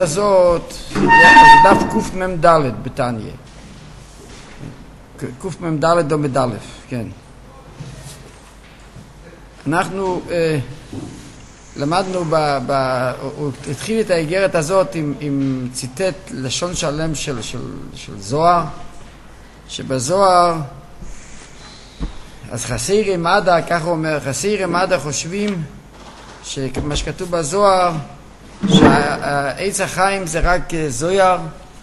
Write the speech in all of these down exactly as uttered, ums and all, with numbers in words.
הזאת, דף קוף מם דלת בתניה. קוף מם דלת או מדלף, כן. אנחנו אה, למדנו, ב, ב, הוא התחיל את האיגרת הזאת עם, עם ציטט לשון שלם של, של, של זוהר, שבזוהר, אז חסירי מדע, ככה הוא אומר, חסירי מדע חושבים שמה שכתוב בזוהר, שהעץ החיים זה רק זויר,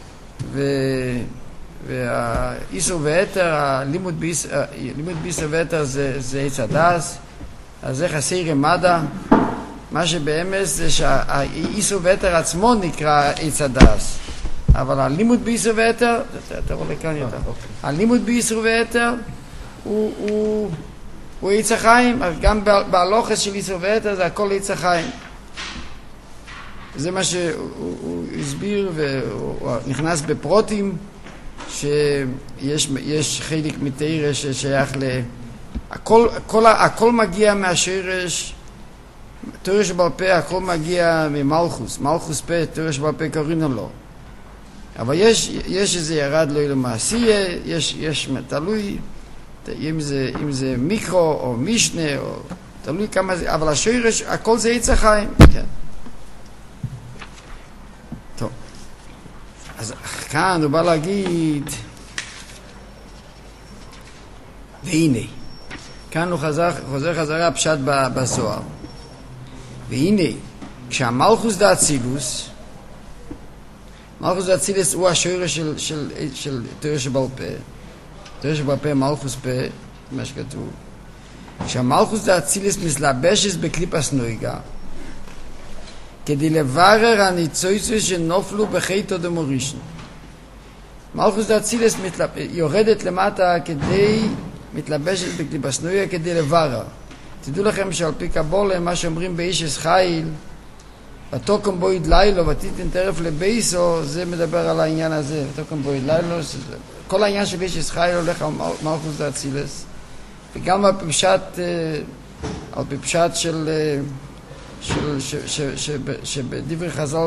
והאיסור והיתר, הלימוד באיסור והיתר זה, זה עץ הדס, אז זה חסירי מדע. מה שבאמס זה שהאיסור והיתר עצמו נקרא עץ הדס, אבל הלימוד באיסור והיתר, אתה רואה כאן יותר, הלימוד באיסור והיתר הוא, הוא, הוא עץ החיים, גם בהלוכס של איסור והיתר זה הכל עץ החיים. זה מה שהוא הסביר, והוא נכנס בפרוטים, שיש יש חלק מתאירה ששייך ל... הכל, הכל, הכל מגיע מהשרש, תורה שבעל פה, הכל מגיע ממלכוס, מלכוס פה, תורה שבעל פה קוראים לו. אבל יש, יש איזה ירד לא למעשייה, יש, יש, תלוי, אם זה, אם זה מיקרו או משנה, או, תלוי כמה זה, אבל השרש, הכל זה עץ החיים, כן. טוב, אז כאן הוא בא להגיד, והנה, כאן הוא חזר, חוזר חזרה פשט בזוהר, והנה, כשהמלכוס דה אצילוס, מלכוס דה אצילוס הוא השורש של, של, של תורה שבעל פה, תורה שבעל פה מלכוס פה, מה שכתוב, כשהמלכוס דה אצילוס מסלבשת בקליפס נויגה, כדי לברר הניצוצות שנופלו בחטא דמורישן. מלכוס דה אצילוס יורדת למטה כדי, מתלבשת בקליפס נויגה כדי לברר. תדעו לכם שעל פי קבולה, מה שאומרים באישס חיל, ותוקם בו ידלילו ותיתן טרף לבייסו, זה מדבר על העניין הזה. ותוקם בו ידלילו, כל העניין של אישס חיל הולך על מלכוס דה אצילוס. וגם על פי פשט, על פי פשט של... של, ש, ש, ש, שבדברי חז"ל,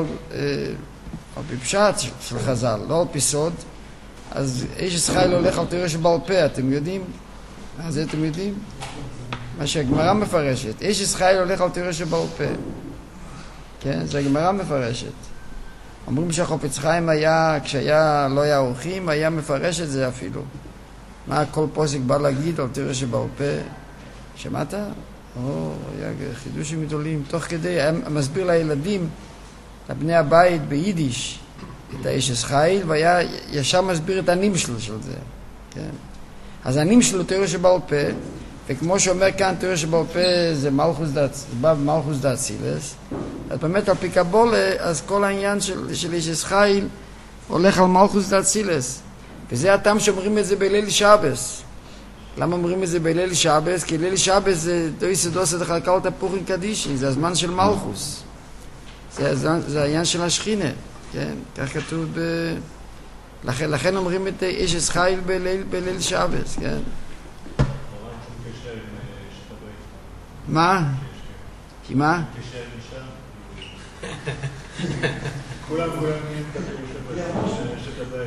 על פי פשט של חז"ל, לא על פי סוד, אז איש חיל הולך על תורה שבעל פה, אתם יודעים? מה זה אתם יודעים? מה שהגמרא מפרשת, איש חיל הולך על תורה שבעל פה, כן? זה הגמרא מפרשת. אומרים שהחפץ חיים היה, כשהיה לא היה אורחים, היה מפרש את זה אפילו. מה כל פוסק בא להגיד על תורה שבעל פה? שמעת? או, היה חידושים גדולים. תוך כדי, היה מסביר לילדים, לבני הבית ביידיש, את האיש חיל, והיה ישר מסביר את הנמשל של זה. כן? אז הנמשל הוא תורה שבעל פה, וכמו שאומר כאן, תורה שבעל פה זה מלכוס דאצילס, בא במלכוס דאצילס, אז באמת על פי קבולה, אז כל העניין של, של איש חיל הולך על מלכוס דאצילס. וזה הטעם שאומרים את זה בליל שבס. למה אומרים את זה בליל שבס? כי ליל שבס זה דויסא דוסא דחלקה תפוחין קדישין, זה הזמן של מלכוס. זה, זה, זה העניין של השכינה, כן? כך כתוב ב... לכן, לכן אומרים את איש חיל בליל, בליל שבס, כן? מה? כי מה? כולם כולם נהיים שתבית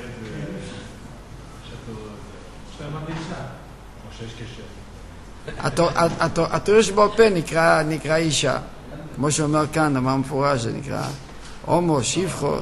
התורה שבעל פה נקרא אישה, כמו שאומר כאן, אמר מפורש, זה נקרא הומו, שפחו.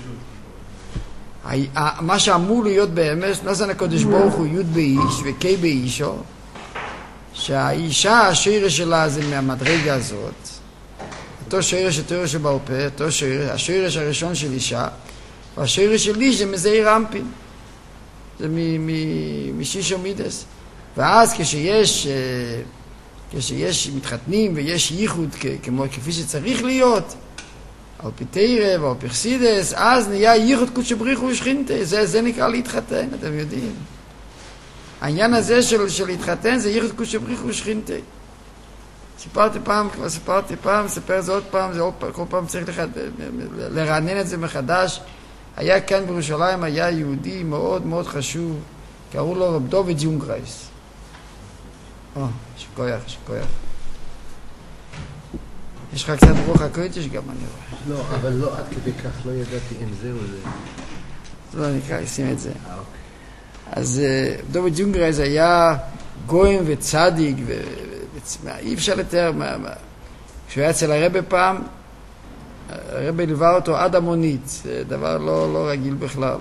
מה שאמור להיות באמת, נזן הקדוש ברוך הוא י' באיש וקי באישו, שהאישה, השרש שלה זה מהמדרגה הזאת, אותו שרש התורה שבעל פה, אותו שרש, השרש הראשון של אישה, והשרש של איש זה מזעיר אנפין, זה משישו מידס. ואז כשיש, כשיש מתחתנים ויש ייחוד כמו כפי שצריך להיות, על פי תורה ועל פי חסידס, אז נהיה ייחוד קודשא בריך הוא ושכינתה, זה, זה נקרא להתחתן, אתם יודעים. העניין הזה של, של להתחתן זה ייחוד קודשא בריך הוא ושכינתה. סיפרתי פעם, כבר סיפרתי פעם, ספר זה עוד פעם, זה עוד פעם, כל פעם צריך לחד... לרענן את זה מחדש. היה כאן בירושלים, היה יהודי מאוד מאוד חשוב, קראו לו רב דוד יונגרייס. או, שכוייך, שכוייך. יש לך קצת רוח הקודש גם, אני רואה. לא, אבל לא, עד כדי כך לא ידעתי אם זהו זה. לא, נקרא, שים את זה. אה, אוקיי. אז דוד יונגרייז היה גויים וצדיק, אי אפשר לתאר. כשהוא היה אצל הרבי פעם, הרבי ליווה אותו עד המונית, זה דבר לא, לא רגיל בכלל.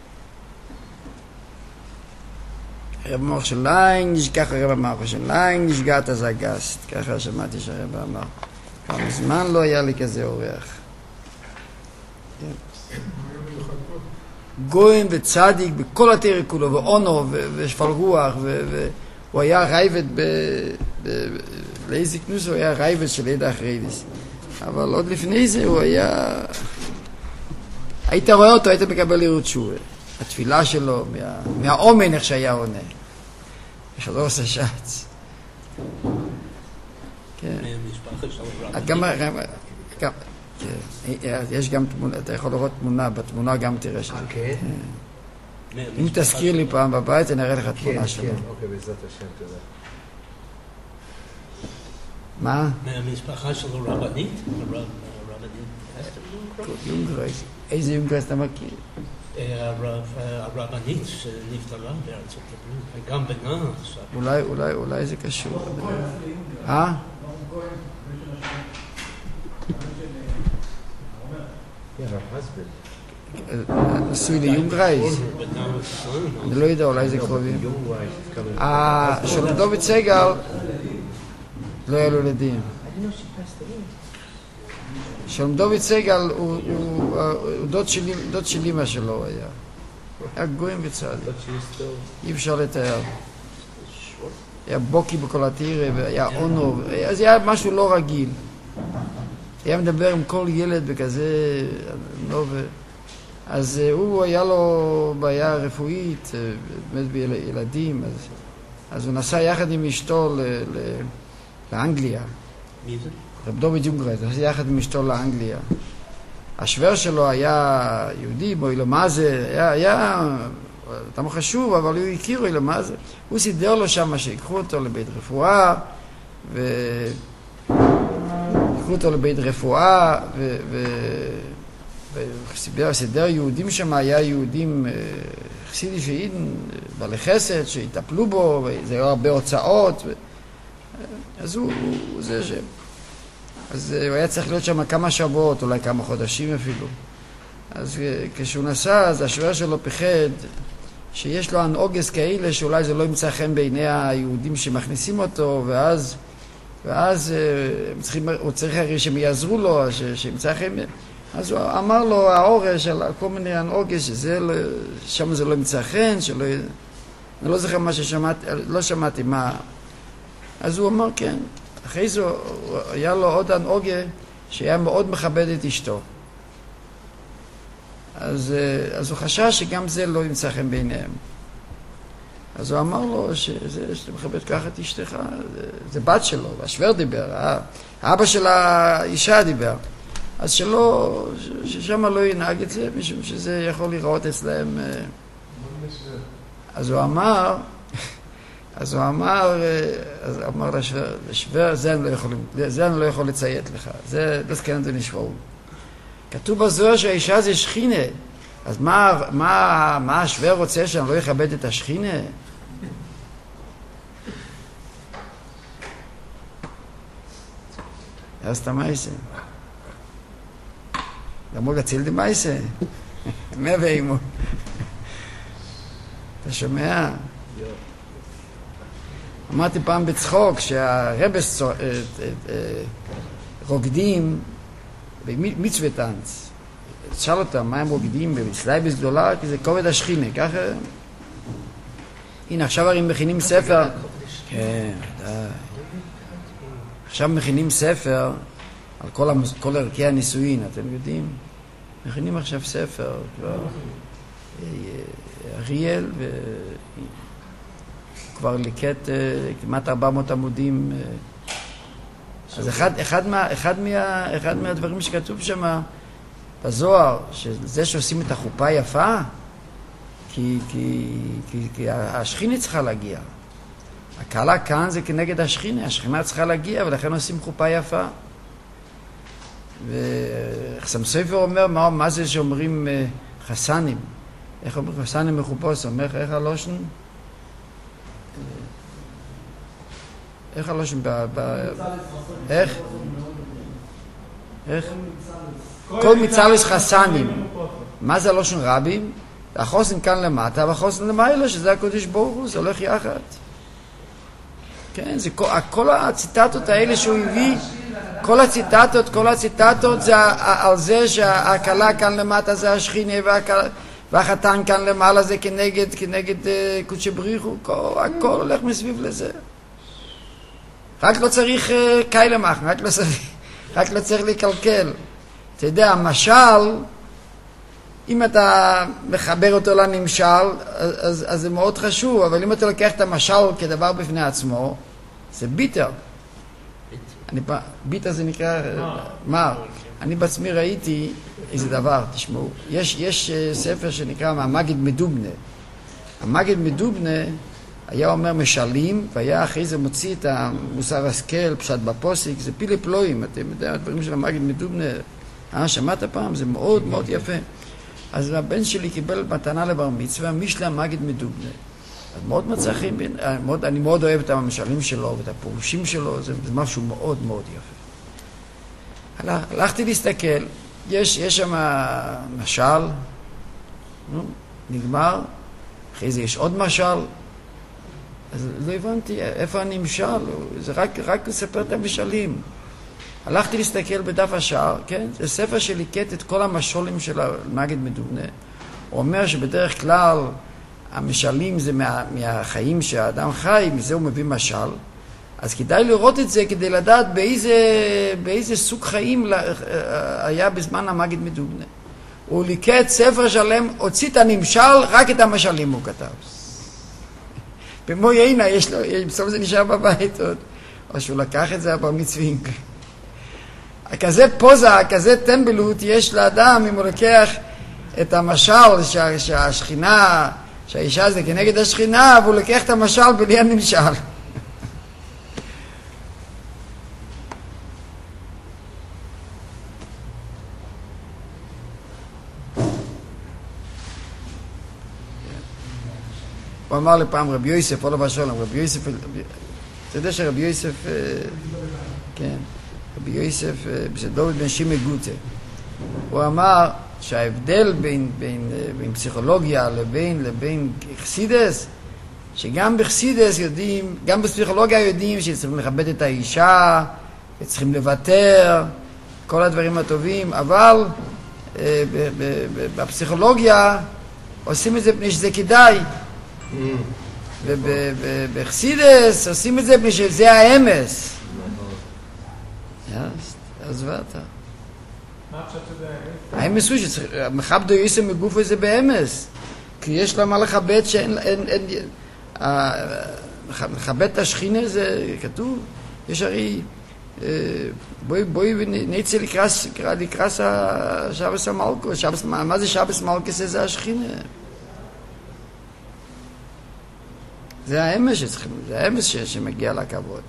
הרב אמר שליין נשכח, הרב אמר שליין נשגעת אז הגסט, ככה שמעתי שהרב אמר. כמה זמן לא היה לי כזה אורח. גויים וצדיק בכל התרא כולו, ואונו ושפל רוח, והוא היה רייבד לאיזה כנוס, הוא היה רייבד של עדה אחרידיס. אבל עוד לפני זה הוא היה... היית רואה אותו, היית מקבל לראות שהוא. התפילה שלו, מהאומן איך שהיה עונה. יש עוד עושה שץ. כן. גם... יש גם תמונה, אתה יכול לראות תמונה, בתמונה גם תראה שזה. כן? אם תזכיר לי פעם בבית, אני אראה לך תמונה שלו. כן, אוקיי, בעזרת השם, תודה. מה? מהמשפחה שלו רבנית? רבנית אסתר יונגרייז. איזה יונגרייז אתה מכיר? הרבנית שנפטרה בארצות הברית, גם בנה. אולי, אולי, אולי זה קשור. אה? כן, הרב חסבן. נשוי ליונגרייז. אני לא יודע, אולי זה קרובים. שלום דוד סגל לא היה לו ילדים. שלום דוד סגל הוא דוד של אמא שלו היה. היה גויים וצדיק. אי אפשר לתאר. היה בוקי בכל התירה והיה אונו. אז היה משהו לא רגיל. היה מדבר עם כל ילד בכזה... אז הוא היה לו בעיה רפואית, באמת בילדים. אז הוא נסע יחד עם אשתו לאנגליה. מי זה? רב דוד יונגרייז, נסע יחד עם אשתו לאנגליה. השוור שלו היה יהודי, בו אילו מה זה, היה, היה, אדם חשוב, אבל הוא הכירו אילו מה זה. הוא סידר לו שם שיקחו אותו לבית רפואה, ו... יקחו אותו לבית רפואה, ו... ו... וסידר, סידר יהודים שם, היה יהודים חסידי שהידים, בעלי חסד, שהטפלו בו, וזה היה הרבה הוצאות. ו... אז הוא, הוא זה ש... אז הוא היה צריך להיות שם כמה שבועות, אולי כמה חודשים אפילו. אז כשהוא נסע, אז השוור שלו פחד שיש לו אנאוגס כאלה, שאולי זה לא ימצא חן בעיני היהודים שמכניסים אותו, ואז, ואז הם צריכים, הוא צריך הרי שהם יעזרו לו, ש, שימצא חן. אז הוא אמר לו, האורש על כל מיני אנאוגס, שזה לא, שם זה לא ימצא חן, שלא... אני לא זוכר מה ששמעתי, לא שמעתי מה... אז הוא אמר כן. אחרי זה היה לו עוד אנאוגה שהיה מאוד מכבד את אשתו. אז, אז הוא חשש שגם זה לא ימצא חן בעיניהם. אז הוא אמר לו שזה, שאתה מכבד ככה את אשתך, זה, זה בת שלו, השוור דיבר, האבא של האישה דיבר. אז שלא, ששם לא ינהג את זה, משום שזה יכול לראות אצלהם. אז הוא אמר, אז הוא אמר, אז אמר לשוור, לשוור, זה אני לא יכול, זה אני לא יכול לציית לך. זה, das kann du nicht wollen. כתוב בזוהר שהאישה זה שכינה. אז מה, מה, מה השוור רוצה שאני לא יכבד את השכינה? אז אתה מייסה. למור לציל די מייסה. מה ואימו? אתה שומע? אמרתי פעם בצחוק שהרבס רוקדים במצווה טנץ. שאל אותם מה הם רוקדים בסלייבס גדולה, כי זה כובד השכינה, ככה... הנה, עכשיו הרי מכינים ספר... כן, די. עכשיו מכינים ספר על כל, המס... כל ערכי הנישואין, אתם יודעים? מכינים עכשיו ספר, כבר... אריאל ו... כבר לקט כמעט ארבע מאות עמודים. אז אחד, אחד, מה, אחד, מה, אחד מהדברים שכתוב שם בזוהר, שזה שעושים את החופה יפה, כי, כי, כי, כי השכינה צריכה להגיע. הקהלה כאן זה כנגד השכינה, השכינה צריכה להגיע, ולכן עושים חופה יפה. וחסם סופר אומר, מה, מה זה שאומרים אה, חסנים? איך אומרים חסנים מחופוס? אומר, איך הלושן? איך הלושן? ב, ב, איך? איך? כל מצלס חסנים. מה זה הלושן רבים? החוסן כאן למטה והחוסן למעלה, שזה הקודש ברוך הוא, זה הולך יחד. כן, זה כל, כל הציטטות האלה שהוא הביא, כל הציטטות, כל הציטטות זה על זה שההקלה כאן למטה זה השכינה והחתן כאן למעלה זה כנגד, כנגד קודשי בריך הוא, הכל הולך מסביב לזה. רק לא צריך קי למחן, רק לא צריך, רק לא צריך לקלקל. אתה יודע, המשל, אם אתה מחבר אותו לנמשל, אז, אז זה מאוד חשוב, אבל אם אתה לוקח את המשל כדבר בפני עצמו, זה ביטר. אני, ביטר זה נקרא מר. אני בעצמי ראיתי איזה דבר, תשמעו. יש, יש ספר שנקרא המגיד מדובנה. המגיד מדובנה היה אומר משלים, והיה אחרי זה מוציא את המוסר השכל, פשט בפוסיק, זה פילי פלואים, אתם יודעים, הדברים של המגיד מדובנה. אה, שמעת פעם? זה מאוד מאוד יפה. אז הבן שלי קיבל מתנה לבר מצווה, משלה מגיד מדובנה. אז מאוד מצחים, מאוד, אני מאוד אוהב את המשלים שלו ואת הפירושים שלו, זה, זה משהו מאוד מאוד יפה. הלך, הלכתי להסתכל, יש, יש שם משל, נו, נגמר, אחרי זה יש עוד משל, אז לא הבנתי איפה הנמשל, זה רק, רק לספר את המשלים. הלכתי להסתכל בדף השער, כן? זה ספר שליקט את כל המשולים של המגיד מדובנה. הוא אומר שבדרך כלל המשלים זה מה, מהחיים שהאדם חי, מזה הוא מביא משל. אז כדאי לראות את זה כדי לדעת באיזה, באיזה סוג חיים היה בזמן המגיד מדובנה. הוא ליקט ספר שלם, הוציא את הנמשל, רק את המשלים הוא כתב. במו יינה, יש לו, בסוף זה נשאר בבית עוד. או שהוא לקח את זה הבר מצווים. כזה פוזה, כזה טמבלות יש לאדם אם הוא לוקח את המשל שה, שהשכינה, שהאישה זה כנגד השכינה, והוא לוקח את המשל בלי הנמשל. הוא אמר לפעם רבי יוסף, עולו בשולם, רבי יוסף, אתה יודע שרבי יוסף, כן, רבי יוסף, זה דוד בן שימי גוטה. הוא אמר שההבדל בין, בין, בין פסיכולוגיה לבין, לבין חסידס, שגם בחסידס יודעים, גם בפסיכולוגיה יודעים שצריכים לכבד את האישה, וצריכים לוותר, כל הדברים הטובים, אבל בפסיכולוגיה עושים את זה פני שזה כדאי. ובחסידס עושים את זה פני שזה האמס. אז ואתה. מה פשוט שזה האמס? האמס הוא שמכבדו יוסף מגופו זה באמס. כי יש לה מה לכבד שאין... לכבד את השכינה זה כתוב. יש הרי... בואי בואי נצא לקראת שבס המלכו. מה זה שבס מלכו? זה השכינה. זה האמס שצריכים, זה האמס שמגיע לכבוד.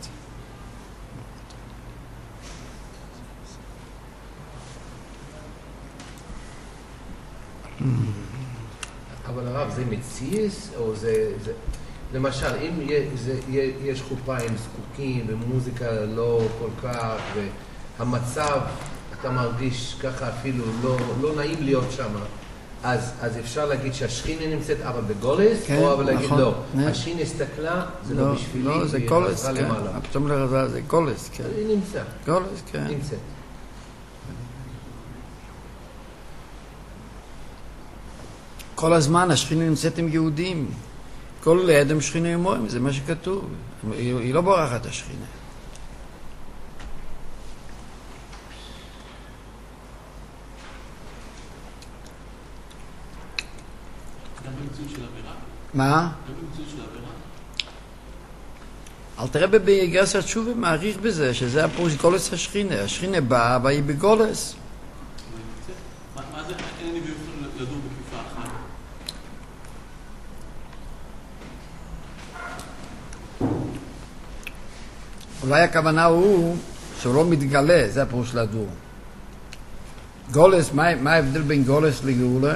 אבל הרב, זה מציאס, או זה, זה... למשל, אם יש, יש חופה עם זקוקים ומוזיקה לא כל כך, והמצב, אתה מרגיש ככה אפילו לא, לא נעים להיות שם, אז, אז אפשר להגיד שהשכינה נמצאת אבל בגולס, כן, או אבל להגיד נכון, לא, ne? השכינה הסתכלה, זה לא, לא בשבילי, לא, זה גולס, כן, פתאום לרזה, זה גולס, כן. היא נמצא. גולס, כן. נמצאת. כל הזמן השכינה נמצאת עם יהודים. כל לידם שכינה עמוהם, זה מה שכתוב. היא, היא לא בורחת השכינה. מה? אל תראה בגרס התשובה מעריך בזה, שזה הפירוש גולס השכינה. השכינה באה והיא בגולס. מה זה אין לי ויופר לדור בכפיפה אחת? אולי הכוונה הוא שהוא לא מתגלה, זה הפירוש לדור. גולס, מה, מה ההבדל בין גולס לגאולה?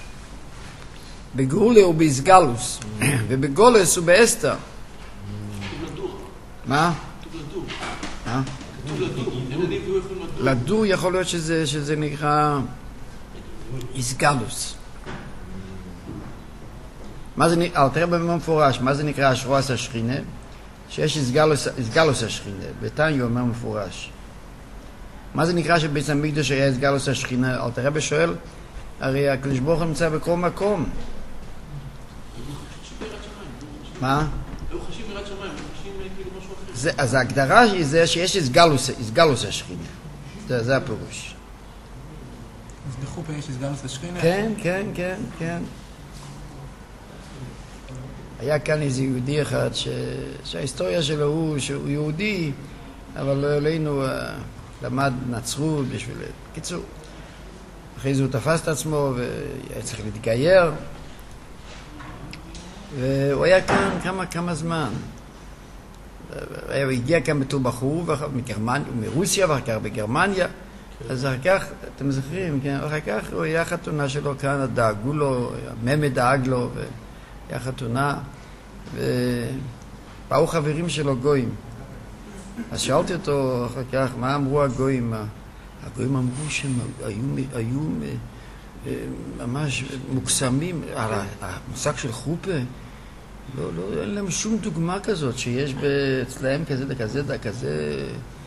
בגאולה הוא באסגלוס, ובגולס הוא באסתר. מה? מה? לדור יכול להיות שזה, שזה נקרא איסגלוס. מה זה נקרא, אל תראה במפורש, מה זה נקרא אשרוס השכינה? שיש איסגלוס, איסגלוס השכינה, בתניא אומר מפורש. מה זה נקרא שבית המקדש היה איסגלוס השכינה? אל תראה בשואל, הרי הקדוש ברוך הוא נמצא בכל מקום. מה? זה, אז ההגדרה היא זה שיש איסגלוס, איסגלוס השכינה. זה, זה הפירוש. אז בחופה יש איסגלוס השכינה? כן, כן, כן, כן. היה כאן איזה יהודי אחד ש... שההיסטוריה שלו הוא שהוא יהודי, אבל לא עלינו למד נצרות בשביל... קיצור, אחרי זה הוא תפס את עצמו והיה צריך להתגייר, והוא היה כאן כמה, כמה זמן. הוא הגיע כאן בתור בחור, מגרמניה, מרוסיה ואחר כך בגרמניה, אז אחר כך, אתם זוכרים, כן? אחר כך הוא היה חתונה שלו כאן, דאגו לו, הממד דאג לו, והיה חתונה, ובאו חברים שלו גויים. אז שאלתי אותו אחר כך, מה אמרו הגויים? הגויים אמרו שהם היו, היו ממש מוקסמים על המושג של חופה. לא, לא, אין להם שום דוגמה כזאת שיש אצלהם כזה וכזה וכזה.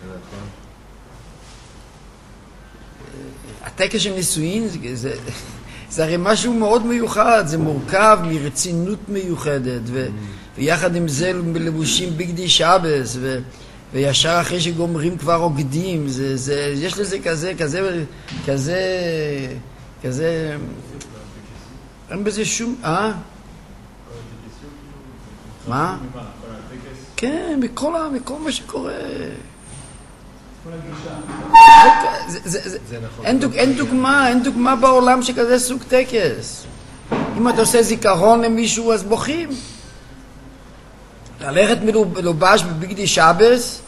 הטקס של נישואין זה, זה, זה הרי משהו מאוד מיוחד, זה מורכב מרצינות מיוחדת, ו, ויחד עם זה לבושים בגדי שבס, ו, וישר אחרי שגומרים כבר רוקדים, זה, זה, יש לזה כזה, כזה, כזה, כזה, אין בזה שום, אה? מה? כן, בכל, בכל מה שקורה. אין דוגמה, אין דוגמה בעולם שכזה סוג טקס. אם אתה עושה זיכרון למישהו אז בוכים. ללכת מלובש בבגדי שבס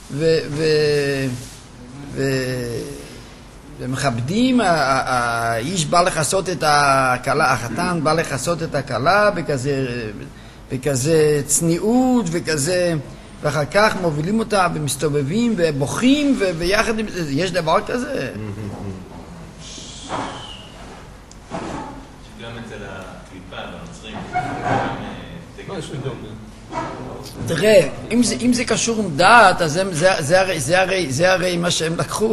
ומכבדים, האיש בא לחסות את הכלה, החתן בא לחסות את הכלה בכזה בכזה צניעות וכזה, ואחר כך מובילים אותה ומסתובבים ובוכים וביחד עם זה, יש דבר כזה? גם אצל הקליפה בנוצרים, תראה, אם זה, אם זה קשור עם דת, אז זה, זה, זה, הרי, זה, הרי, זה הרי מה שהם לקחו.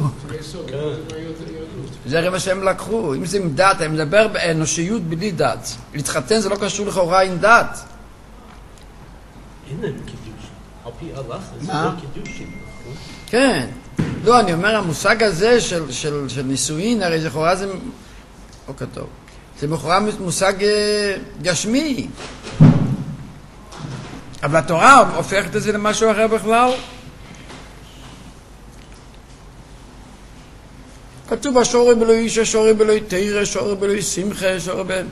זה הרי מה שהם לקחו. אם זה עם דת, אני מדבר באנושיות בלי דת. להתחתן זה לא קשור לכאורה עם דת. אין להם קידוש. על פי הלכה זה לא קידושים. כן. לא, אני אומר, המושג הזה של, של, של נישואין, הרי זה לכאורה זה... לא כתוב. זה לכאורה מושג גשמי. אבל התורה הופכת את זה למשהו אחר בכלל. כתוב השורי בלוי איש, השורי בלוי תירה, השורי בלוי שמחה, השורי בלוי...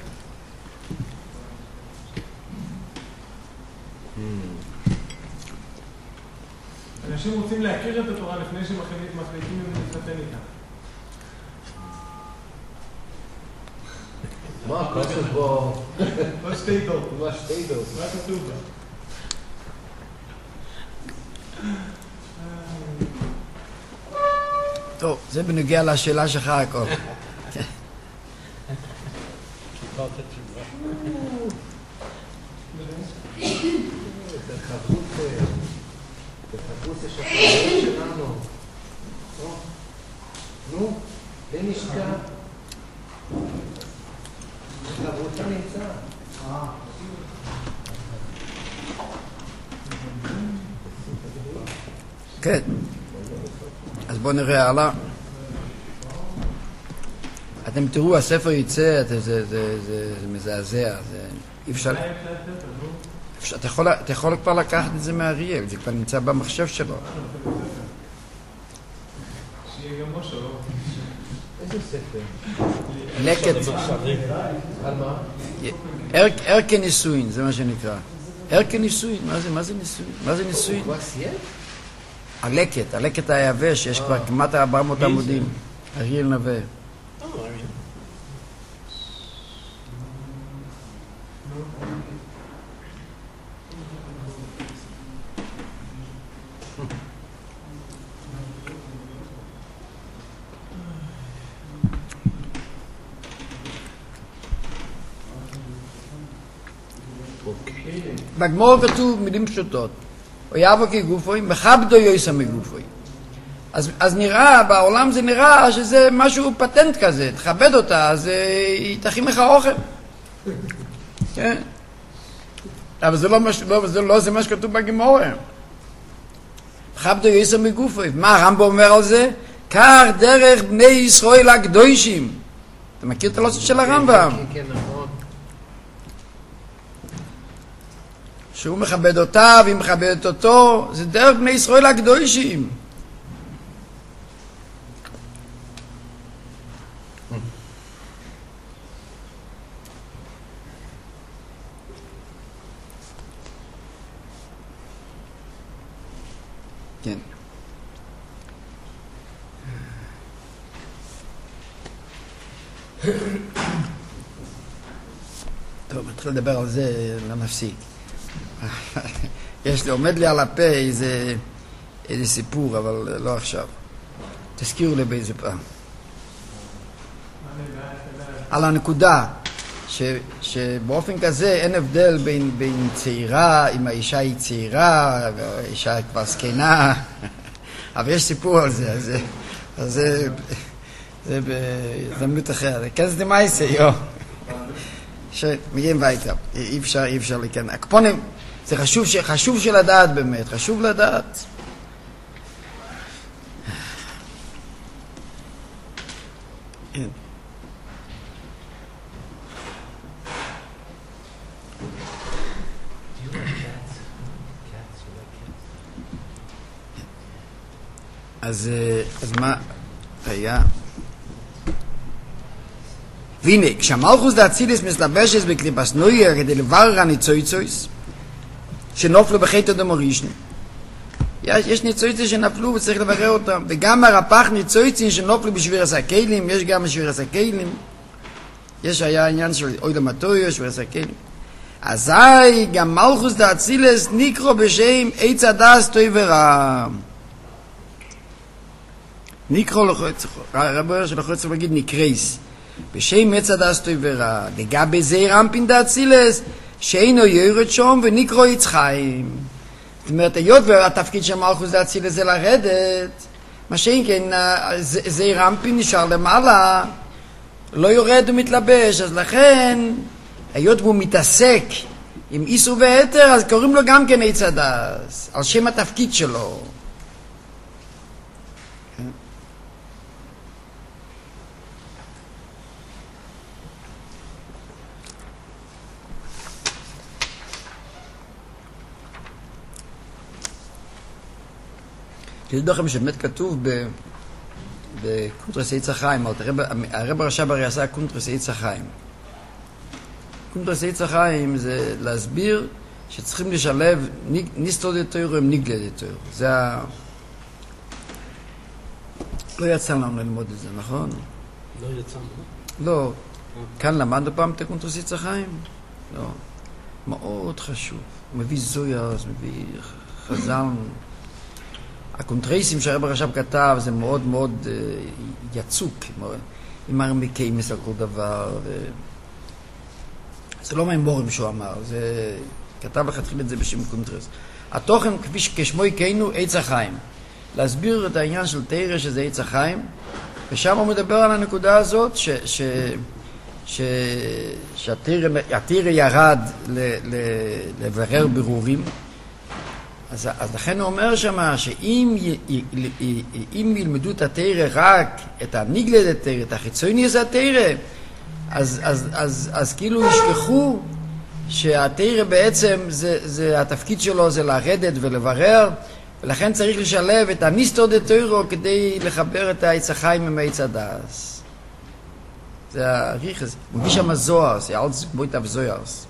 אנשים רוצים להכיר את התורה לפני שמחליטים אם להתחתן איתה. מה כתוב בו? מה שטייטל? מה שטייטל? מה כתוב בה? טוב, זה בנוגע לשאלה שלך הכל. זה חברות, זה חברות השפעה שלנו. נו, זה נשקע. חברותה נמצא. כן. אז בואו נראה הלאה. אתם תראו, הספר יצא, זה, זה, זה, זה מזעזע, זה אי אפשר... אתה יכול, אתה יכול כבר לקחת את זה מאריאל, זה כבר נמצא במחשב שלו. שיהיה גם משהו. איזה ספר? לקט. על מה? ערכי נישואין, זה מה שנקרא. ערכי נישואין, מה זה, מה זה נישואין? מה זה נישואין? כבר סיים? הלקט, הלקט היבש, יש כבר כמעט ארבע מאות עמודים. אריאל נווה. בגמור כתוב מילים פשוטות. אויבו כגופוי, מכבדו יויסה מגופוי. אז, אז נראה, בעולם זה נראה שזה משהו פטנט כזה, תכבד אותה, אז היא תכין לך אוכל. כן? אבל זה לא, מש, לא, זה לא זה מה שכתוב בגמור. מכבדו יויסה מגופוי. מה הרמב"ם אומר על זה? כך דרך בני ישראל הקדושים. אתה מכיר את הלוסת של הרמב"ם? כן, כן, נכון. שהוא מכבד אותה והיא מכבדת אותו, זה דרך בני ישראל הקדושים. כן. טוב, נתחיל לדבר על זה, לא נפסיק. יש לי, עומד לי על הפה איזה, איזה סיפור, אבל לא עכשיו. תזכירו לי באיזה פעם. על הנקודה, ש, שבאופן כזה אין הבדל בין, בין צעירה, אם האישה היא צעירה, והאישה היא כבר זקנה, אבל יש סיפור על זה, אז, אז זה, זה בהזדמנות אחרת. כזה זה מייסה, יו. שמגיעים ביתה, אי אפשר, אי אפשר לכן. הקפונים, זה חשוב, חשוב של לדעת באמת, חשוב לדעת. כן. אז, אז מה היה? והנה, כשהמלכוס דאצילס מסלבשת בקליפס נויר כדי לברר הניצויצויס שנופלו בחטא אדם הראשון, יש, יש ניצויצים שנפלו וצריך לברר אותם, וגם הרפ"ח ניצויצים שנופלו בשבירס הכלים, יש גם בשבירס הכלים, יש היה עניין של אוי למטויו, שבירס הכלים. אזי גם מלכוס דאצילס נקרא בשם עץ הדס טוב ורע. נקרא לחוץ, רבי שלחוץ צריך להגיד נקרייס. בשם עץ הדס טוב ורע. לגבי זה רמפין דאצילס, שאינו יורד שם ונקרא עץ חיים. זאת אומרת, היות והתפקיד של מלכוס דאצילס זה לרדת, מה שאין כן, זה רמפין נשאר למעלה, לא יורד ומתלבש, אז לכן, היות והוא מתעסק עם איסור והיתר, אז קוראים לו גם כן עץ הדס, על שם התפקיד שלו. תדעו לכם שבאמת כתוב בקונטרס עץ החיים, הרב הרש"ב הרי עשה קונטרס עץ החיים. קונטרס עץ החיים זה להסביר שצריכים לשלב ניסטור דתוירו עם ניגלה דתוירו. זה ה... לא יצא לנו ללמוד את זה, נכון? לא יצא לנו? לא. כאן למדנו פעם את הקונטרס עץ החיים? לא. מאוד חשוב. הוא מביא זוירס, מביא חז"ל. הקונטרסים שהרב הרש"ב כתב זה מאוד מאוד uh, יצוק, עם הרמיקיימס על כל דבר. ו... זה לא מהמורים שהוא אמר, זה כתב לכתחיל את זה בשם קונטרס. התוכן כפי שכשמו יקיינו עץ החיים. להסביר את העניין של תירא שזה עץ החיים, ושם הוא מדבר על הנקודה הזאת ש... ש... ש... שהתירא ירד ל... ל... לברר ברורים, אז, אז לכן הוא אומר שמה, שאם י, י, י, אם ילמדו את התירא רק את הניגלה דתירא, את החיצוני הזה התירא, אז, אז, אז, אז כאילו ישכחו שהתירא בעצם זה, זה, התפקיד שלו זה לרדת ולברר, ולכן צריך לשלב את הניסטור דתירא כדי לחבר את העץ החיים עם העץ הדס. זה הריח הזה. הוא מביא שם זוהר, זה עוד בואי תב זוהרס.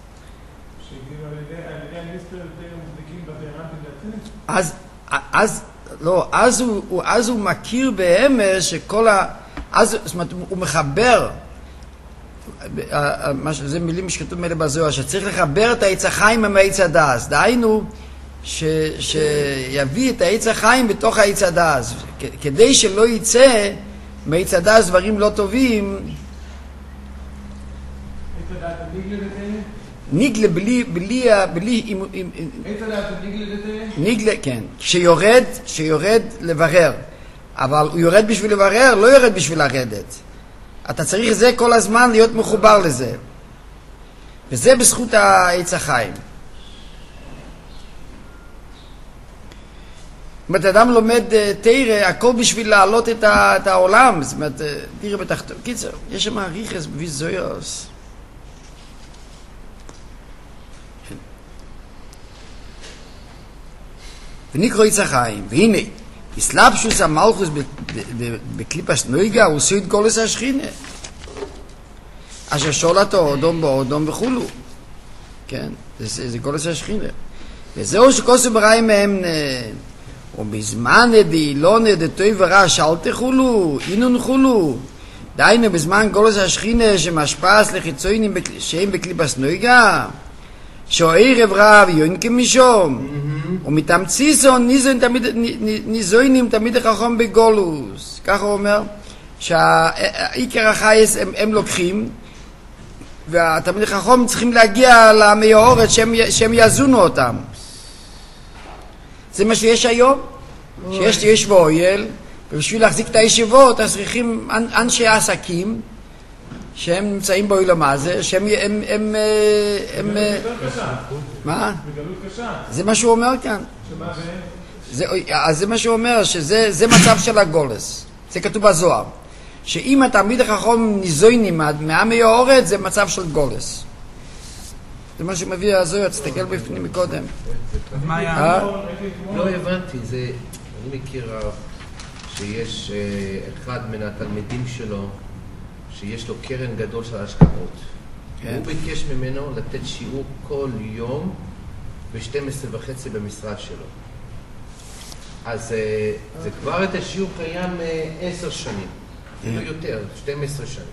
אז, אז, לא, אז הוא, אז הוא מכיר באמס שכל ה... אז, זאת אומרת, הוא מחבר זה מילים שכתוב מלא בזוהר, שצריך לחבר את העץ החיים עם העץ הדס. דהיינו, ש, שיביא את העץ החיים בתוך העץ הדס. כדי שלא יצא מעץ הדס דברים לא טובים. עץ הדעת ניגלה דתיה? ניגלה בלי, בלי, בלי, עץ הדעת ניגלה דתיה? ניגלה, כן. שיורד, שיורד לברר. אבל הוא יורד בשביל לברר, לא יורד בשביל לרדת. אתה צריך זה כל הזמן להיות מחובר לזה. וזה בזכות העץ החיים. זאת אומרת, אדם לומד תירה, הכל בשביל להעלות את, ה, את העולם. זאת אומרת, תירה בתחתו. קיצר, יש שם ריחס בוויזויוס. ונקרא עץ החיים, והנה, הסלבשוס המלכוס בקליפס נויגה, הוא עושה את גולס השכינה. אשר שולתו אודום באודום וכולו. כן, זה, זה גולס השכינה. וזהו שכוסו בראי מהם, ובזמן דאילונה דתוי ורע שאל תחולו, אינון חולו. דיינו בזמן גולס השכינה שמשפס לחיצוינים שהם בקליפס נויגה, שערב רב יונקים משום, ומתמציסון ניזוינים תמיד החכם בגולוס. ככה הוא אומר, שהעיקר החייס הם, הם לוקחים, והתמיד החכם צריכים להגיע לעמי האורץ שהם, שהם יזונו אותם. זה מה שיש היום, שיש יש ואויל, ובשביל להחזיק את הישיבות, אז צריכים אנשי עסקים, שהם נמצאים באוילם הזה, שהם... הם, הם, הם, מה? בגלות קשה. זה מה שהוא אומר כאן. שמה זה, אז זה מה שהוא אומר, שזה זה מצב של הגולס. זה כתוב בזוהר. שאם התלמיד החכם ניזוינים מעמי האורץ, זה מצב של גולס. זה מה שמביא הזוהר, תסתכל בפנים מקודם. מה היה? לא הבנתי, זה... אני מכיר רב שיש אחד מן התלמידים שלו, שיש לו קרן גדול של השקעות. כן. הוא ביקש ממנו לתת שיעור כל יום ב-שתים עשרה וחצי במשרד שלו. אז זה כבר את השיעור קיים עשר שנים, לא יותר, שתים עשרה שנים.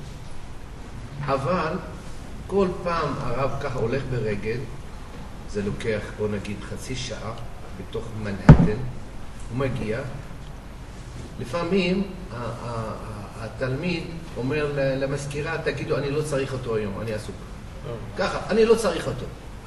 אבל כל פעם הרב ככה הולך ברגל, זה לוקח, בוא נגיד, חצי שעה בתוך מנהטן, הוא מגיע, לפעמים התלמיד אומר למזכירה, תגידו, אני לא צריך אותו היום, אני עסוק. ככה, אני לא צריך אותו.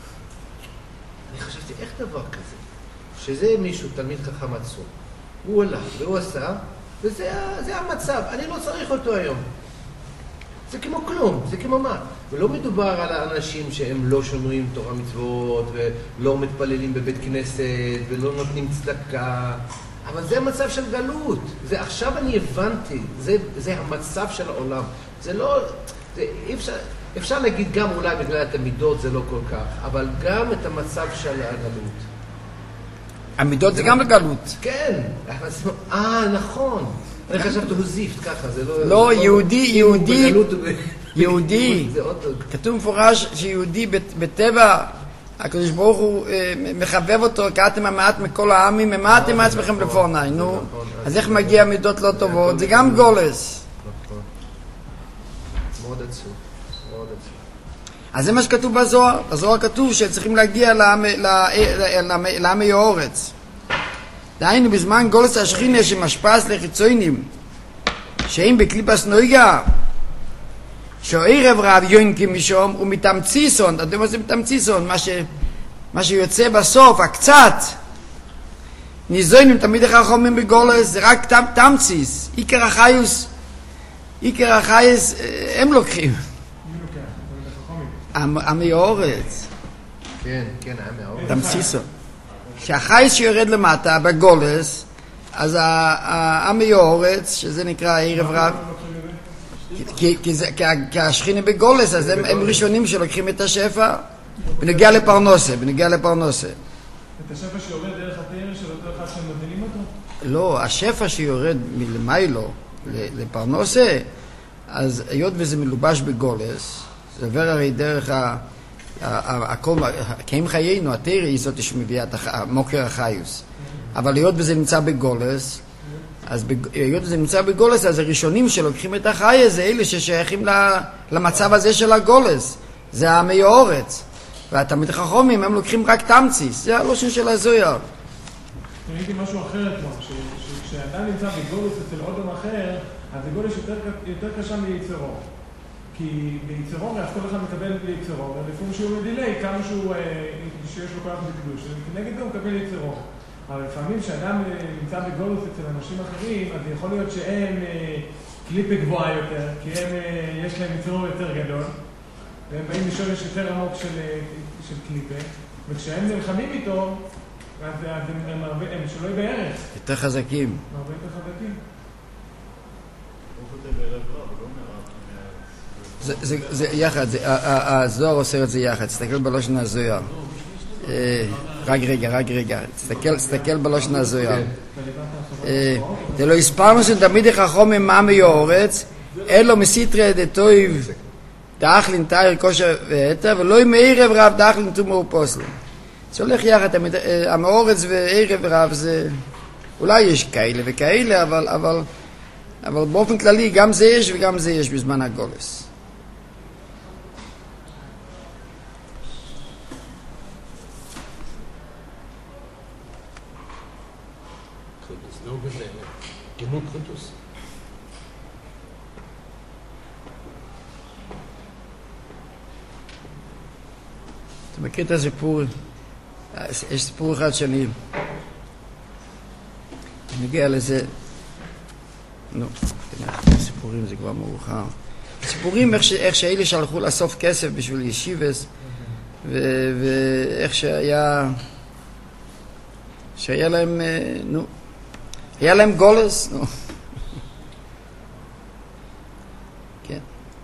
אני חשבתי, איך דבר כזה? שזה מישהו, תלמיד חכם עצום. הוא הלך והוא עשה, וזה זה המצב, אני לא צריך אותו היום. זה כמו כלום, זה כמו מה? ולא מדובר על האנשים שהם לא שומרים תורה מצוות, ולא מתפללים בבית כנסת, ולא נותנים צדקה, אבל זה המצב של גלות. זה עכשיו אני הבנתי, זה, זה המצב של העולם. זה לא, זה, אפשר, אפשר להגיד גם אולי בגלל את המידות זה לא כל כך, אבל גם את המצב של הגלות. המידות זה גם לגלות. כן, אה, נכון. אני חשבתי הוזיפט ככה, זה לא... לא, יהודי, יהודי, יהודי. כתוב מפורש שיהודי בטבע, הקדוש ברוך הוא מחבב אותו, קראתם המעט מכל העמים, ממעטם מעצמכם לפורני, נו. אז איך מגיע מידות לא טובות? זה גם גולס. נכון. מאוד עצוב, מאוד עצוב. אז זה מה שכתוב בזוהר. בזוהר כתוב שצריכים להגיע לעמי האורץ. דהיינו בזמן גולס השכינה שמשפס לחיצוינים, שהם בקליפס נויגה, שערב רב יונקים משום, ומתמציסון, אתה יודע מה זה מתמציסון? מה, ש, מה שיוצא בסוף, הקצת, ניזוינים תמיד החכמים בגולס, זה רק תם, תמציס, עיקר החיוס, עיקר החיוס, הם לוקחים. מי לוקח? עמי האורץ. כן, כן, עמי האורץ. תמציסון. שהחייס שיורד למטה בגולס, אז העמי האורץ, שזה נקרא ערב רב, כי השכינה בגולס, אז הם ראשונים שלוקחים את השפע, ונגיע לפרנוסה, ונגיע לפרנוסה. את השפע שיורד דרך התאר של אותו אחד שהם מבדילים אותו? לא, השפע שיורד מלמיילו לפרנוסה, אז היות וזה מלובש בגולס, זה עובר הרי דרך ה... הכל, קיים חיינו, התאר היא זאת שמביאה את המוקר החיוס. אבל היות וזה נמצא בגולס, אז היות זה נמצא בגולס, אז הראשונים שלוקחים את החיה זה אלה ששייכים למצב הזה של הגולס. זה העמי האורץ. והתלמיד חכמים הם לוקחים רק תמציס. זה הלושן של הזויר. ראיתי משהו אחר כמו, כשאדם נמצא בגולס אצל אודם אחר, אז הגולס יותר קשה מיצרו. כי ביצרו, אז כל אחד מקבל ביצרו, ולפעמים שהוא מדילי, כמה שהוא, שיש לו כוח בקדוש, כנגד זה הוא מקבל יצרו. אבל לפעמים כשאדם נמצא בגולוס אצל אנשים אחרים, אז יכול להיות שהם קליפה גבוהה יותר, כי הם, יש להם יצרו יותר גדול, והם באים לשורש יותר עמוק של, של קליפה, וכשהם נלחמים איתו, אז הם, הם, הם, הם שלוי בערך. יותר חזקים. הרבה יותר חזקים. זה, זה, זה יחד, זה, הזוהר עושה את זה יחד, תסתכל בלושן הזוהר. רק רגע, רק רגע, תסתכל, תסתכל בלושן הזוהר. זה לא הספרנו שתמיד החכום עם מה מיורץ, אלו מסיטרי דתויב דאכלין תאיר כושר והתה, ולא עם ערב רב דאכלין תומר פוסלין. זה הולך יחד, המאורץ וערב רב זה, אולי יש כאלה וכאלה, אבל, אבל, אבל באופן כללי גם זה יש וגם זה יש בזמן הגולס. גמות חוטוס. אתה מכיר את הסיפור? יש סיפור אחד שאני מגיע לזה, נו, סיפורים זה כבר מאוחר. סיפורים איך, ש... איך שאלה שלחו לאסוף כסף בשביל ישיבס, ו... ואיך שהיה, שהיה להם, נו, היה להם גולס, נו. כן.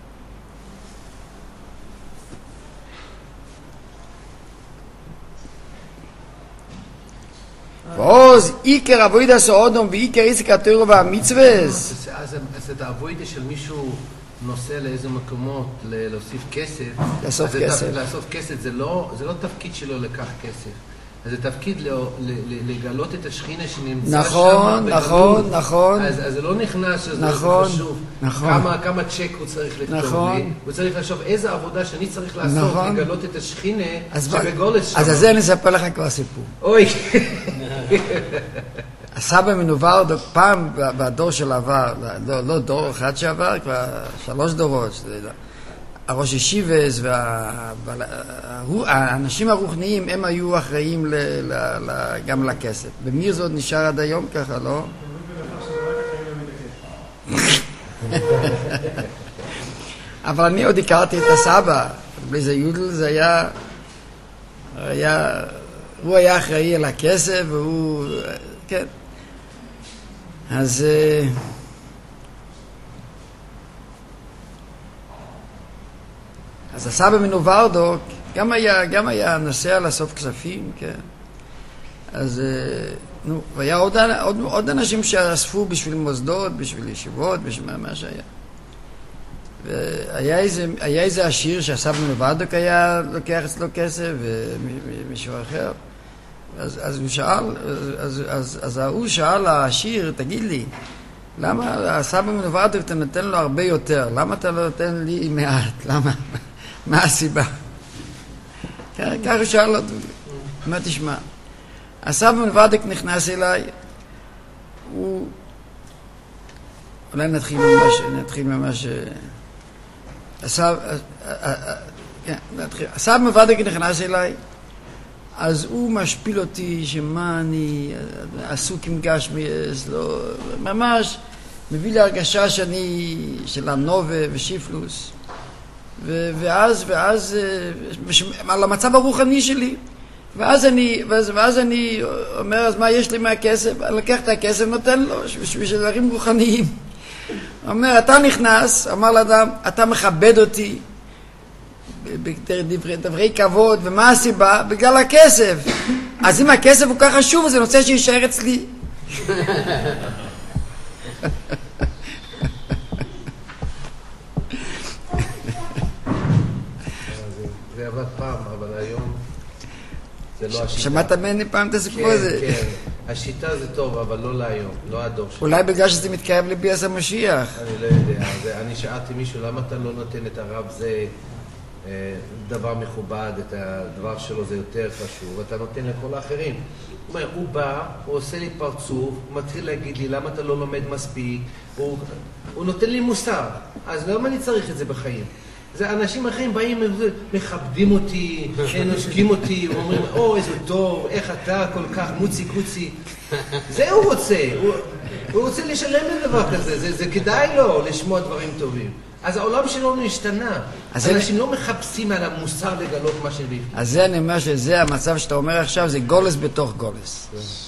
ועוז, עיקר אבוידה סעודום ועיקר עסק התורה והמצווס. אז את האבוידה של מישהו נוסע לאיזה מקומות להוסיף כסף, לאסוף כסף. לאסוף כסף זה לא תפקיד שלו לקח כסף. אז זה תפקיד לגלות את השכינה שנמצא שם. נכון, נכון, נכון. אז זה לא נכנס שזה חשוב. כמה צ'ק הוא צריך לכתוב לי. הוא צריך לחשוב איזה עבודה שאני צריך לעשות לגלות את השכינה שבגולס שם. אז זה אני אספר לך כבר סיפור. אוי. הסבא מנוברדו פעם בדור של עבר, לא דור אחד שעבר, כבר שלוש דורות. הראש ישיבס והאנשים הרוחניים הם היו אחראים ל, ל, ל, גם לכסף. במיר זאת נשאר עד היום ככה, לא? אבל אני עוד הכרתי את הסבא. בלי זה יודל זה היה, היה הוא היה אחראי על הכסף והוא, כן. אז אז הסבא מנוברדו גם היה, גם היה נוסע לאסוף כספים, כן. אז, נו, והיה עוד, עוד, עוד אנשים שאספו בשביל מוסדות, בשביל ישיבות, בשביל מה, מה שהיה. והיה איזה, היה איזה עשיר שהסבא מנוברדו היה לוקח אצלו כסף, ומישהו אחר. אז, אז הוא שאל, אז, אז, אז הוא שאל העשיר, תגיד לי, למה הסבא מנוברדו אתה נותן לו הרבה יותר? למה אתה לא נותן לי מעט? למה? מה הסיבה? ככה הוא שאל אותו, מה תשמע? הסבא מנוברדק נכנס אליי, הוא, אולי נתחיל ממש, נתחיל ממש, הסבא, כן, נתחיל, הסבא מנוברדק נכנס אליי, אז הוא משפיל אותי שמה אני עסוק עם גשמי, לא, ממש מביא לי הרגשה שאני של הנובה ושיפלוס, ו- ואז, ואז, על המצב הרוחני שלי, ואז אני, ואז, ואז אני אומר, אז מה יש לי מהכסף? אני לקח את הכסף, נותן לו, בשביל דברים רוחניים. הוא אומר, אתה נכנס, אמר לאדם, אתה מכבד אותי, בדברי, דברי כבוד, ומה הסיבה? בגלל הכסף. אז אם הכסף הוא כך חשוב, אז אני רוצה שישאר אצלי. זה עבד פעם, אבל היום זה לא השיטה. שמעת ממני פעם את הסיפור הזה? כן, כן. השיטה זה טוב, אבל לא להיום, לא הדור שלי. אולי בגלל שזה מתקרב לביאת המשיח. אני לא יודע, זה, אני שאלתי מישהו, למה אתה לא נותן את הרב זה אה, דבר מכובד, את הדבר שלו זה יותר חשוב, ואתה נותן לכל האחרים. הוא אומר, הוא בא, הוא עושה לי פרצוף, הוא מתחיל להגיד לי, למה אתה לא לומד מספיק, הוא, הוא נותן לי מוסר, אז למה אני צריך את זה בחיים? זה אנשים אחרים באים, מכבדים אותי, נושקים אותי, אומרים, או, איזה טוב, איך אתה כל כך מוצי קוצי. זה הוא רוצה, הוא, הוא רוצה לשלם לדבר כזה, זה, זה כדאי לו לשמוע דברים טובים. אז העולם שלנו השתנה. אנשים לא מחפשים על המוסר לגלות מה שבפנים. אז זה אני אומר שזה המצב שאתה אומר עכשיו, זה גולס בתוך גולס.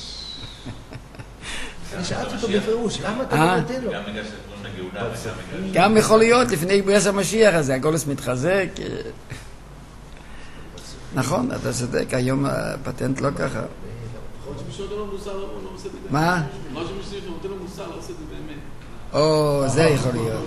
אני שאלתי אותו בפירוש, למה אתה לא נותן לו? גם בגלל שתקוראים לגאולה וגם בגלל... גם יכול להיות לפני ביאת המשיח הזה, הגולס מתחזק. נכון, אתה צודק, היום הפטנט לא ככה. יכול להיות שמישהו נותן לו מוסר, לא עושה את זה באמת. מה? יכול להיות שמישהו נותן לו מוסר, לא עושה את זה באמת. או, זה יכול להיות.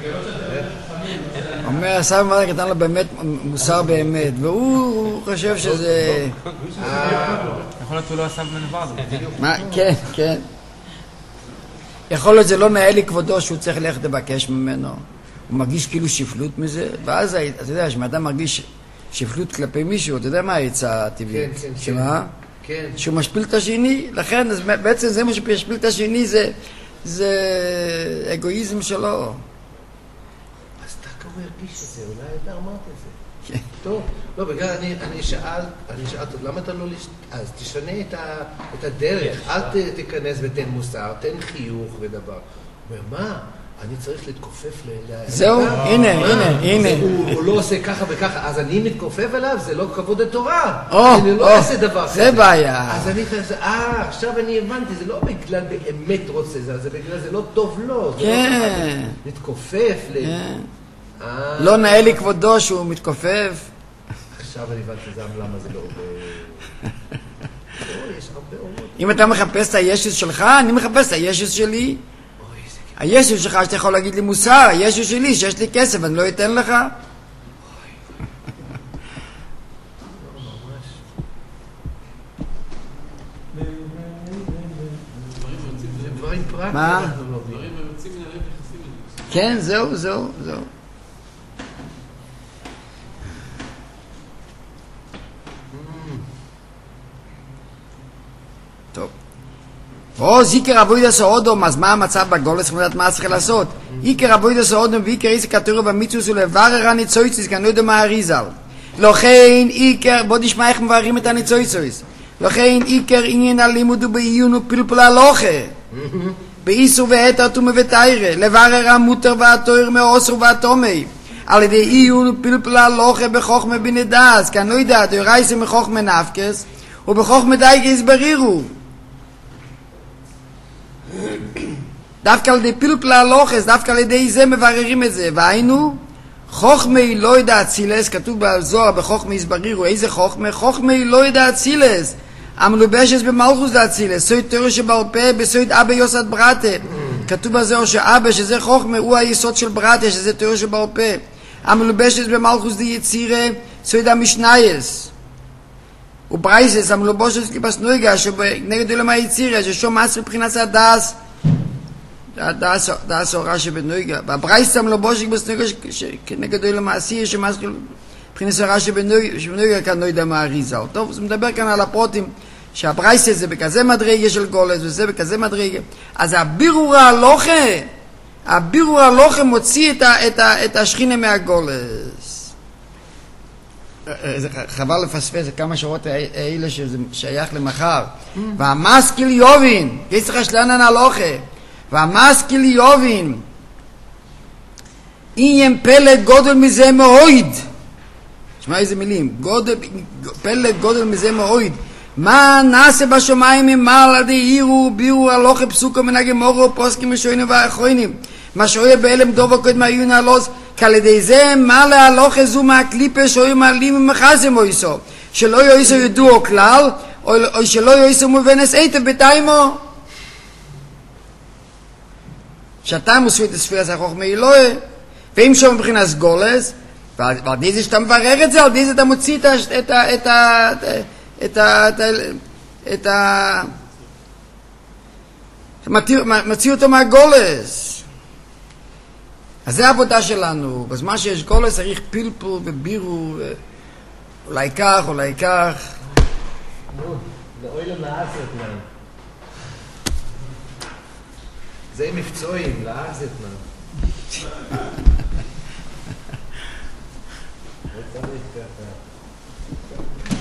אומר, הסבא מרק נתן לו באמת מוסר באמת, והוא חושב שזה... יכול להיות שהוא לא עשה בנבר הזה. מה? כן, כן. יכול להיות זה לא נאה לי כבודו שהוא צריך ללכת לבקש ממנו. הוא מרגיש כאילו שפלות מזה, ואז אתה יודע, כשאדם מרגיש שפלות כלפי מישהו, אתה יודע מה העצה הטבעית? כן, כן, שמה? כן. שהוא משפיל את השני, לכן בעצם זה מה שמשפיל את השני זה... זה אגואיזם שלו. אז אתה כבר הרגיש את זה, אולי אתה אמרת את זה. כן. טוב, לא, בגלל אני, אני שאל, אני שאלת, למה אתה לא, לש... אז תשנה את, ה, את הדרך, אל ת, תיכנס ותן מוסר, תן חיוך ודבר. הוא אומר, מה? אני צריך להתכופף ל... זהו, הנה, הנה, הנה. הוא לא עושה ככה וככה, אז אני מתכופף אליו, זה לא כבוד התורה. או, אני לא אעשה דבר כזה. זה בעיה. אז אני חושב, אה, עכשיו אני הבנתי, זה לא בגלל באמת רוצה זה, זה בגלל זה לא טוב לו. כן. מתכופף ל... כן. לא נאה לי כבודו שהוא מתכופף. עכשיו אני הבנתי זה למה זה לא עובד. יש הרבה אורות. אם אתה מחפש את הישוס שלך, אני מחפש את הישוס שלי. הישוס שלך שאתה יכול להגיד לי מוסר, הישוס שלי שיש לי כסף, אני לא אתן לך. דברים פרקטיים. מה? דברים יוצאים מן הלב נכנסים לזה. כן, זהו, זהו, זהו. טוב. או זיקר אבוידס אודום, אז מה המצב בגולס? צריכים לדעת מה צריך לעשות. איקר אבוידס אודום ואיקר איזה כתוב במצווס ולברר הניצויצוס, כי אני לא יודע מה האריזל. לכן איקר, בוא נשמע איך מבררים את הניצויצוס. לכן איקר עניין הלימוד ובעיון ופלפל הלוכה. באיסור והתר תומה ותיירה, לברר המותר והתויר מאוסר והתומי. על ידי עיון ופלפל הלוכה בחוכמה בנדס, כי אני לא יודע, דורייסה מחוכמה נפקס, ובחוכמה דייגס ברירו. דווקא על ידי פלפל הלוחס, דווקא על ידי זה מבררים את זה. והיינו, חוכמי לא ידע צילס, כתוב בזוהר בחוכמי הסברירו, איזה חוכמי? חוכמי לא ידע צילס, המלובשת במלכוס דע צילס, סויד תורו שבעל פה, בסויד אבא יוסד ברטה. כתוב בזוהר שאבא, שזה חוכמי, הוא היסוד של ברטה, שזה תורו שבעל פה. המלובשת במלכוס די יצירה, סויד המשנייס. וברייסס, המלובשת כיפס נויגה, שנגד עולם היצירה, ששום מעשר מבחינת הדס, דאס אורה שבנויגה. והברייסס המלובשת כיפס נויגה, שנגד עולם העשיר, שמעשר מבחינת אורה שבנויגה, כאן לא יודע מה אריזה. טוב, זה מדבר כאן על הפרוטים, שהברייסס זה בכזה מדרגה של גולס, וזה בכזה מדרגה. אז הבירור ההלוכה, הבירור ההלוכה מוציא את השכינה מהגולס. חבל לפספס כמה שעות האלה שזה שייך למחר. והמשכיל יובין, יש לך שלנן הלוכה, והמשכיל יובין, איים פלט גודל מזה מאויד. תשמע איזה מילים, גודל, פלט גודל מזה מאויד. מה נעשה בשמיים ממעל עדי עירו, בירו הלוכה פסוקו מנהגי מורו, פוסקים ושוינו ואחרונים. מה שאויה באלם דובו קוד מהיון הלוס, כעל ידי זה מה להלוכה זו מהקליפה שאויה מעלים ומחזם אויסו, שלא יויסו ידועו כלל, או, או שלא יויסו מובנס היטב בתיימו. שאתה מוספי את הספירה זה החוכמה אלוהה, ואם שום מבחינת גולס, ועל די זה שאתה מברר את זה, על די זה אתה מוציא את ה... את ה... את ה... את ה... את ה... מציע אותו מהגולס. אז זה העבודה שלנו. בזמן שיש גולס צריך פלפול ובירו, אולי כך, אולי כך. נו, לאוילם לעזת, מן. זה מבצועים, לעזת, מן. לא צריך ככה.